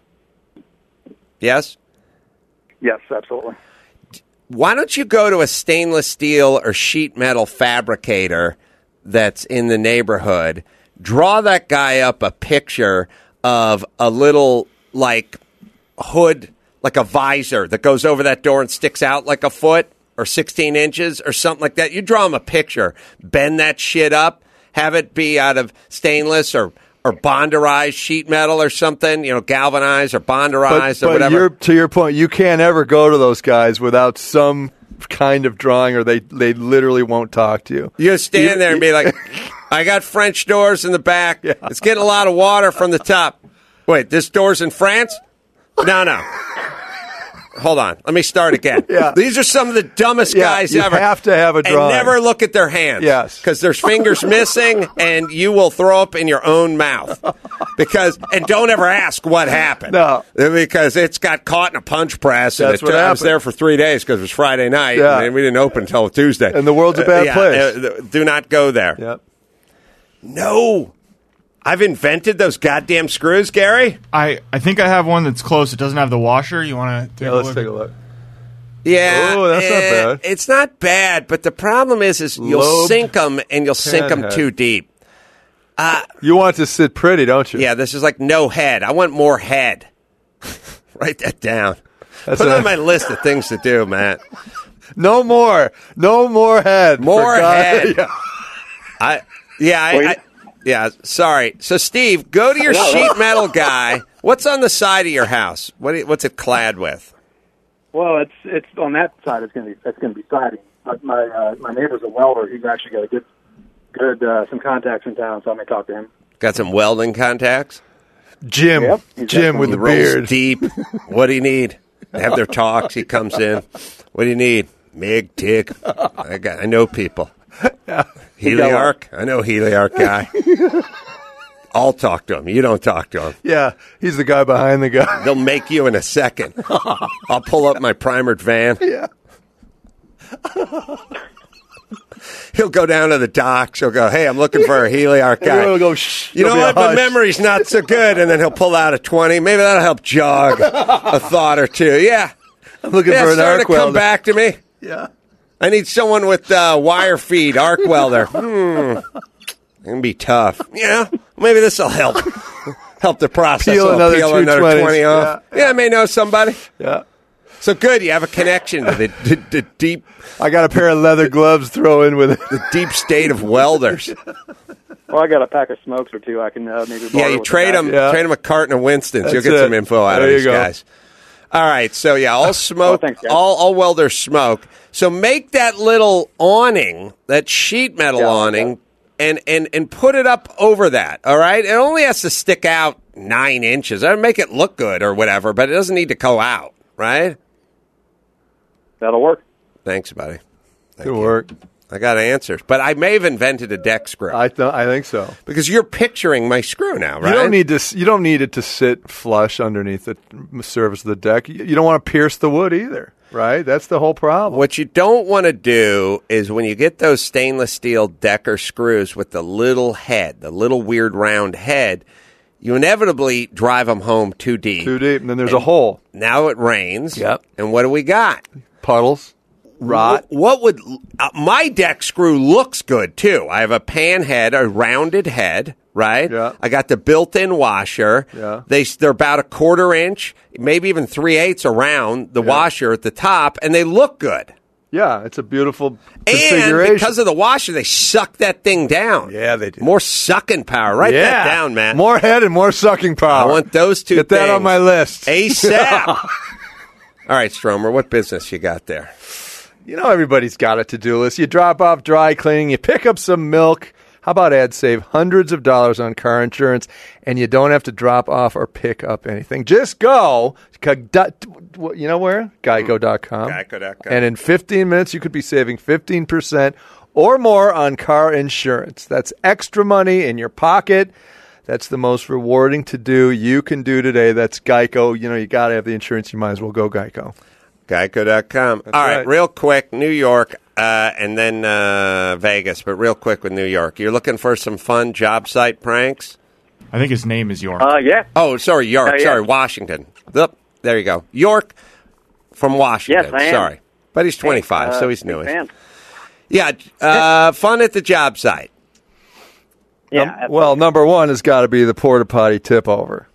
Yes? Yes, absolutely. Why don't you go to a stainless steel or sheet metal fabricator that's in the neighborhood, draw that guy up a picture of a little, like, hood, like a visor that goes over that door and sticks out like a foot or sixteen inches or something like that. You draw him a picture, bend that shit up, have it be out of stainless or, or bonderized sheet metal or something, you know, galvanized or bonderized But, or but whatever. you're, to your point, you can't ever go to those guys without some kind of drawing, or they, they literally won't talk to you. You just stand You- there and be like, I got French doors in the back. Yeah. It's getting a lot of water from the top. Wait, this door's in France? No, no. Hold on. Let me start again. Yeah. These are some of the dumbest Yeah, guys you ever. have to have a And drawing. never look at their hands. Yes. Because there's fingers missing, and you will throw up in your own mouth. Because and don't ever ask what happened. No. Because it's got caught in a punch press. And That's it, what I was happened. there for three days because it was Friday night, Yeah. and we didn't open until Tuesday. And the world's a bad Uh, yeah, place. uh, do not go there. Yep. No. I've invented those goddamn screws, Gary. I, I think I have one that's close. It doesn't have the washer. You want to take Yeah, a let's look? take a look. Yeah. Oh, that's not eh, bad. It's not bad, but the problem is, is you'll Lobed sink them and you'll sink them panhead. too deep. You want it to sit pretty, don't you? Yeah, this is like no head. I want more head. Write that down. That's Put it a- on my list of things to do, Matt. No more. No more head. More for God- head. Yeah. I yeah, I, Wait. I yeah, sorry. So Steve, go to your No, no. sheet metal guy. What's on the side of your house? What do you- what's it clad with? Well, it's it's on that side. It's going to be it's going to be siding. My my, uh, my neighbor's a welder. He's actually got a good good uh, some contacts in town, so I may talk to him. Got some welding contacts? Jim. Yep, he's Jim got with some the Rolls beard. deep. What do you need? They have their talks. He comes in. What do you need? Mig, Tig. I got. I know people. Heliarch. I know Heliarch guy. I'll talk to him. You don't talk to him. Yeah, he's the guy behind the guy. They'll make you in a second. I'll pull up my primered van. Yeah. He'll go down to the docks. He'll go, hey, I'm looking for a Heliarch guy. Everyone will go, shh. You know There'll what? be a My hush. memory's not so good. And then he'll pull out a twenty. Maybe that'll help jog a thought or two. Yeah. I'm looking Yeah, for it's an starting arc to come welder. back to me. Yeah. I need someone with uh, wire feed, arc welder. Hmm. It's going to be tough. Yeah. Maybe this will help. Help the process. Peel I'll another peel two another twenties. twenty off. Yeah. Yeah, I may know somebody. Yeah. So good. You have a connection to the, the, the deep I got a pair of leather gloves throw in with it. the deep state of welders. Well, I got a pack of smokes or two. I can uh, maybe. Yeah, borrow you with the trade guy. them, Yeah. trade them a carton of Winston's. You'll That's get some it. info out There of you these go. guys. All right, so yeah, all smoke, thanks, guys. all all welders smoke. So make that little awning, that sheet metal Yeah, awning, okay. and, and and put it up over that. All right, it only has to stick out nine inches. That'll make it look good or whatever, but it doesn't need to go out. Right? That'll work. Thanks, buddy. Thank Good you. work. I got answers, but I may have invented a deck screw I th- I think so. because you're picturing my screw now, right? You don't need to. s- You don't need it to sit flush underneath the surface of the deck. You you don't want to pierce the wood either, right? That's the whole problem. What you don't want to do is when you get those stainless steel Decker screws with the little head, the little weird round head, you inevitably drive them home too deep. Too deep, and then there's a hole. Now it rains. Yep. And what do we got? Puddles, rot. What, what would uh, my deck screw looks good too. I have a pan head, a rounded head, right? Yeah. I got the built-in washer. Yeah. They they're about a quarter inch, maybe even three eighths around the washer at the top, and they look good. Yeah, it's a beautiful And configuration. because of the washer, they suck that thing down. Yeah, they do. More sucking power. Write yeah. that down, man. More head and more sucking power. I want those two Get that things. on my list. ASAP. All right, Stromer, what business you got there? You know, everybody's got a to-do list. You drop off dry cleaning, you pick up some milk. How about add save hundreds of dollars on car insurance, and you don't have to drop off or pick up anything. Just go to what, you know where? Geico dot com. Geico dot com. And in fifteen minutes, you could be saving fifteen percent or more on car insurance. That's extra money in your pocket. That's the most rewarding to do you can do today. That's Geico. You know, you got to have the insurance. You might as well go Geico. Geico dot com. All right, right. real quick, New York, uh, and then uh, Vegas, but real quick with New York. You're looking for some fun job site pranks? I think his name is York. Uh, yeah. Oh, sorry, York. Uh, yeah. Sorry, Washington. Yep, there you go. York from Washington. Yes, I am. Sorry. But he's twenty-five, Uh, so he's big newish. fan. Yeah, uh, fun at the job site. Yeah. Um, well, number one has got to be the porta potty tip over.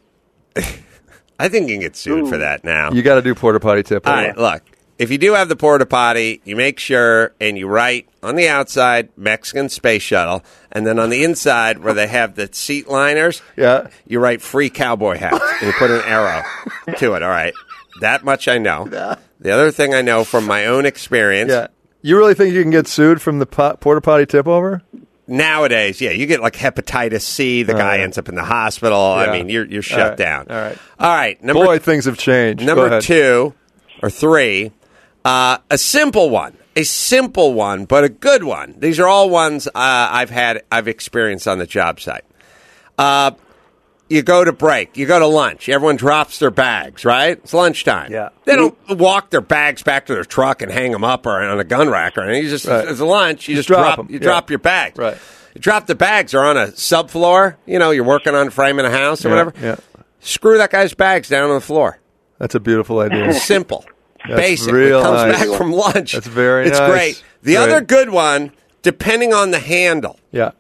I think you can get sued for that now. You got to do porta potty tip All over. right, look. If you do have the porta potty, you make sure and you write on the outside Mexican space shuttle, and then on the inside where they have the seat liners, Yeah. you write free cowboy hats and you put an arrow to it. All right, that much I know. The other thing I know from my own experience, Yeah. You really think you can get sued from the po- porta potty tip over? nowadays, yeah, you get like hepatitis C. The guy right. ends up in the hospital. Yeah. I mean, you're you're shut All right. down. All right. all right. Number Boy, things have changed. Go Number ahead. two or three, uh, a simple one, a simple one, but a good one. These are all ones uh, I've had, I've experienced on the job site. Uh, you go to break, you go to lunch. Everyone drops their bags, right? It's lunchtime. Yeah. They don't walk their bags back to their truck and hang them up or on a gun rack or anything. You just Right. it's a lunch. You just, Just drop drop, 'em. you Yeah. drop your bags. Right. You drop the bags. They're on a subfloor. You know, you're working on framing a house or Yeah, whatever. yeah. Screw that guy's bags down on the floor. That's a beautiful idea. Simple. That's Basic. real It comes nice. back from lunch. That's very It's nice. great. The Great. other good one, depending on the handle, Yeah.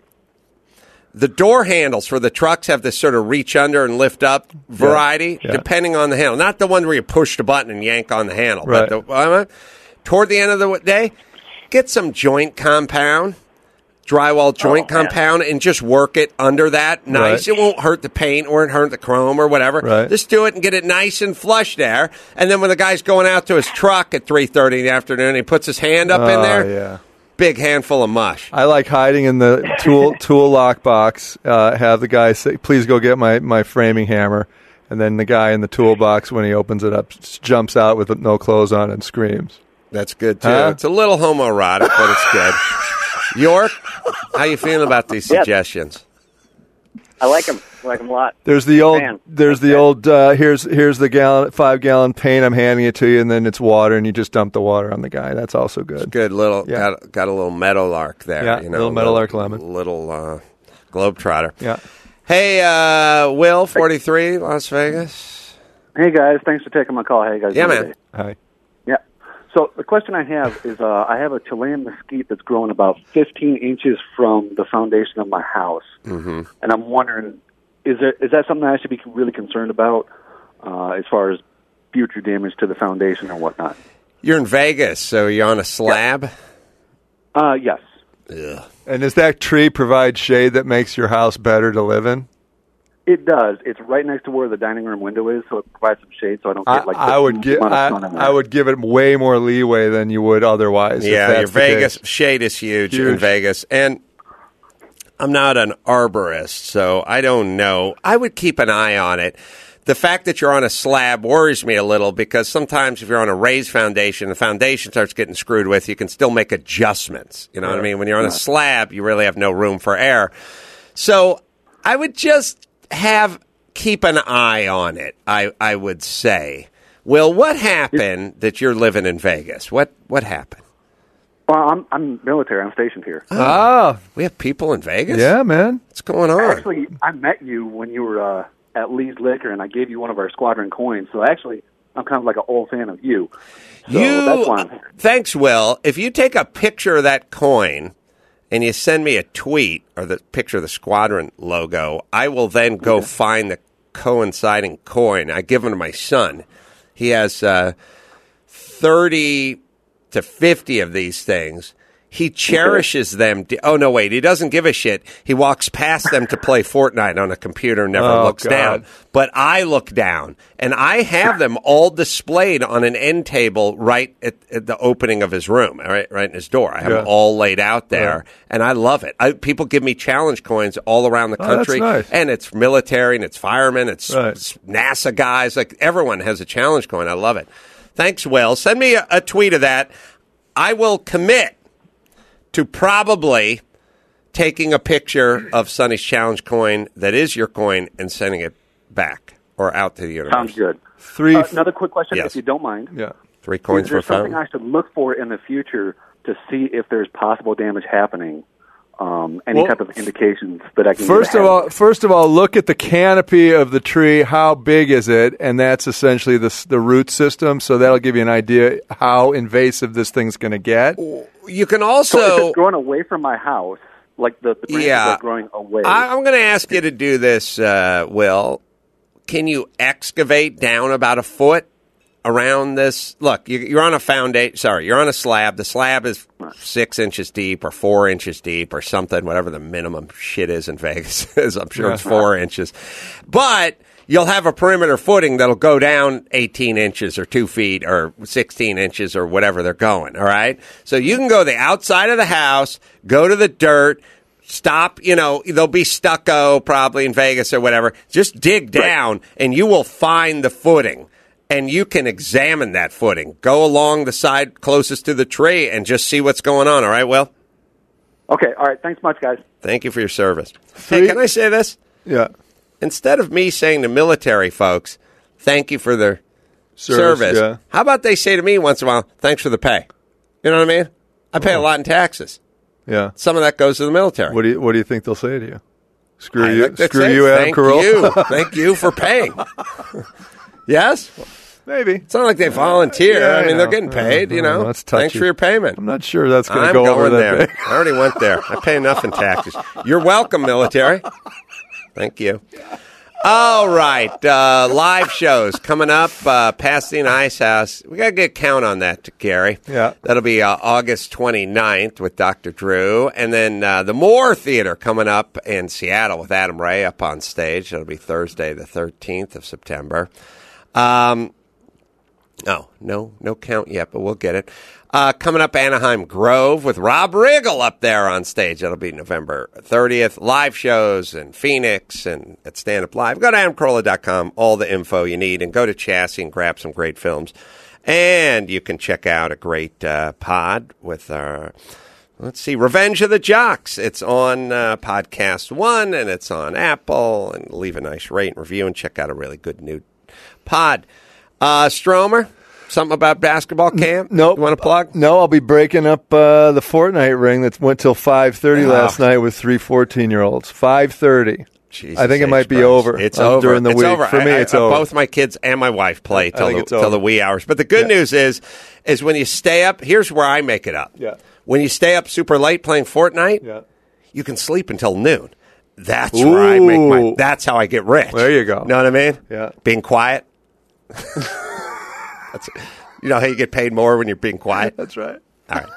the door handles for the trucks have this sort of reach under and lift up variety, Yeah. depending on the handle. Not the one where you push the button and yank on the handle. Right. But the, uh, toward the end of the day, get some joint compound. Drywall joint Oh, man. compound and just work it under that nice. Right. It won't hurt the paint or it hurt the chrome or whatever. Right. Just do it and get it nice and flush there. And then when the guy's going out to his truck at three thirty in the afternoon, he puts his hand up in Oh, there. yeah. Big handful of mush. I like hiding in the tool tool lock box. Uh, have the guy say, "Please go get my, my framing hammer," and then the guy in the toolbox, when he opens it up, s- jumps out with no clothes on and screams. That's good too. Huh? It's a little homoerotic, but it's good. York, how you feeling about these Yes. suggestions? I like them. I like them a lot. There's the old. Man. There's the old. Uh, here's here's the gallon, five gallon paint. I'm handing it to you, and then it's water, and you just dump the water on the guy. That's also good. Good little Yeah. got got a little meadowlark there. Yeah, you know, little meadowlark lemon. Little uh, globetrotter. Yeah. Hey, uh, Will, forty-three, Las Vegas. Hey guys, thanks for taking my call. Hey guys, Yeah, doing man. today? Hi. Yeah. So the question I have is, uh, I have a Chilean mesquite that's growing about fifteen inches from the foundation of my house, Mm-hmm. and I'm wondering, is there is that something I should be really concerned about uh, as far as future damage to the foundation or whatnot? You're in Vegas, so you're on a slab. Uh, yes. Ugh. And does that tree provide shade that makes your house better to live in? It does. It's right next to where the dining room window is, so it provides some shade, so I don't I, get like. I the would give. amount of I, sun in there. I would give it way more leeway than you would otherwise. if Yeah, that's your the Vegas case. shade is huge, in Huge. Vegas, and I'm not an arborist, so I don't know. I would keep an eye on it. The fact that you're on a slab worries me a little because sometimes if you're on a raised foundation, the foundation starts getting screwed with, you can still make adjustments. You know what I mean? When you're on a slab, you really have no room for air. So I would just have keep an eye on it, I, I would say. Will, what happened that you're living in Vegas? What what happened? Well, I'm I'm military. I'm stationed here. Ah, We have people in Vegas? yeah, man. What's going on? Actually, I met you when you were uh, at Lee's Liquor, and I gave you one of our squadron coins. So actually, I'm kind of like an old fan of you. So you, that's why I'm here. thanks, Will. If you take a picture of that coin and you send me a tweet or the picture of the squadron logo, I will then go find the coinciding coin. I give them to my son. He has uh, thirty to fifty of these things. he cherishes them. Oh, no, wait. He doesn't give a shit. He walks past them to play Fortnite on a computer and never Oh, looks God. down. But I look down, and I have them all displayed on an end table right at, at the opening of his room, right, right in his door. I have Yeah. them all laid out there, Right. and I love it. I, people give me challenge coins all around the Oh, that's country, nice. and it's military, and it's firemen, it's, Right. it's NASA guys. Like, everyone has a challenge coin. I love it. Thanks, Will. Send me a, a tweet of that. I will commit to probably taking a picture of Sonny's challenge coin that is your coin and sending it back or out to the universe. Sounds good. Three. Uh, another quick question, Yes. if you don't mind. yeah. Three coins Is for there a fountain. something I should look for in the future to see if there's possible damage happening? Um, any Well, type of indications that I can First get of ahead all, first of all, look at the canopy of the tree. How big is it? And that's essentially the s- the root system. So that'll give you an idea how invasive this thing's going to get. You can So if also. it's growing away from my house, like the, the branches Yeah. are growing away. I, I'm going to ask you to do this, uh, Will. Can you excavate down about a foot around this? Look, you, you're on a foundation. Sorry, you're on a slab. The slab is six inches deep or four inches deep or something, whatever the minimum shit is in Vegas is. I'm sure it's four inches. But you'll have a perimeter footing that'll go down eighteen inches or two feet or sixteen inches or whatever they're going, all right? So you can go the outside of the house, go to the dirt, stop, you know, there'll be stucco probably in Vegas or whatever. Just dig down and you will find the footing. And you can examine that footing. Go along the side closest to the tree and just see what's going on, all right, Will? Okay, all right. Thanks much, guys. Thank you for your service. Three- Hey, can I say this? Yeah. Instead of me saying to military folks, thank you for their Service, service, yeah. how about they say to me once in a while, thanks for the pay? You know what I mean? I pay a lot in taxes. Yeah. Some of that goes to the military. What do you What do you think they'll say to you? Screw I you, like to screw say, you, Adam thank Carolla. you. Thank you for paying. Yes? Maybe. It's not like they volunteer. Yeah, I mean, I they're know. getting paid, you know. That's touchy. Thanks for your payment. I'm not sure that's going to I'm go going over that there. big. I already went there. I pay enough in taxes. You're welcome, military. Thank you. All right. Uh, live shows coming up. Uh, Pasadena Ice House. We got to get a count on that, Gary. Yeah. That'll be uh, August twenty-ninth with Doctor Drew. And then uh, the Moore Theater coming up in Seattle with Adam Ray up on stage. That'll be Thursday, the thirteenth of September. Um, Oh, no, no count yet, but we'll get it. Uh, coming up, Anaheim Grove with Rob Riggle up there on stage. That'll be November thirtieth. Live shows in Phoenix and at Stand Up Live. Go to adam carolla dot com, all the info you need, and go to Chassis and grab some great films. And you can check out a great uh, pod with our, let's see, Revenge of the Jocks. It's on uh, Podcast One, and it's on Apple. And leave a nice rate and review, and check out a really good new pod. Uh, Stromer, something about basketball camp? Nope. You want to plug? No, I'll be breaking up uh, the Fortnite ring that went till five thirty Oh. last night with three fourteen-year-olds. five thirty. Jesus I think it H. might be Christ. over. It's um, over during the it's week. Over. For me, I, it's I, over. Both my kids and my wife play till think the, it's till over. the wee hours. But the good Yeah. news is, is when you stay up. Here's where I make it up. Yeah. When you stay up super late playing Fortnite, Yeah. you can sleep until noon. That's where I make my. Ooh. That's how I get rich. There you go. Know what I mean? Yeah. Being quiet. That's, you know how you get paid more when you're being quiet. That's right. All right.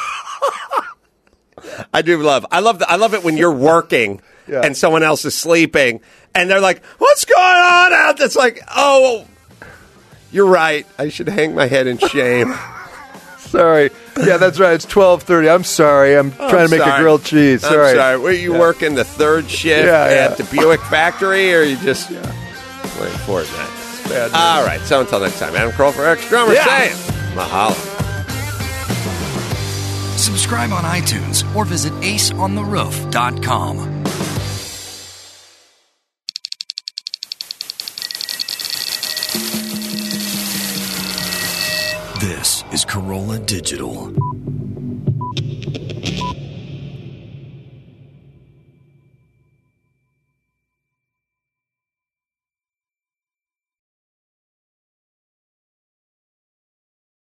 I do love. I love. The, I love it when you're working Yeah. and someone else is sleeping, and they're like, "What's going on out?" That's like, "Oh, you're right. I should hang my head in shame." Sorry. Yeah, that's right. It's twelve thirty. I'm sorry. I'm Oh, trying to make sorry. a grilled cheese. Sorry. I'm sorry. Were you Yeah. working the third shift Yeah, at yeah. the Buick factory, or you just playing Fortnite? Bad news. All right. So until next time, Adam Kroll for Eric Stromer Yeah. saying, mahalo. Subscribe on iTunes or visit ace on the roof dot com. This is Corolla Digital.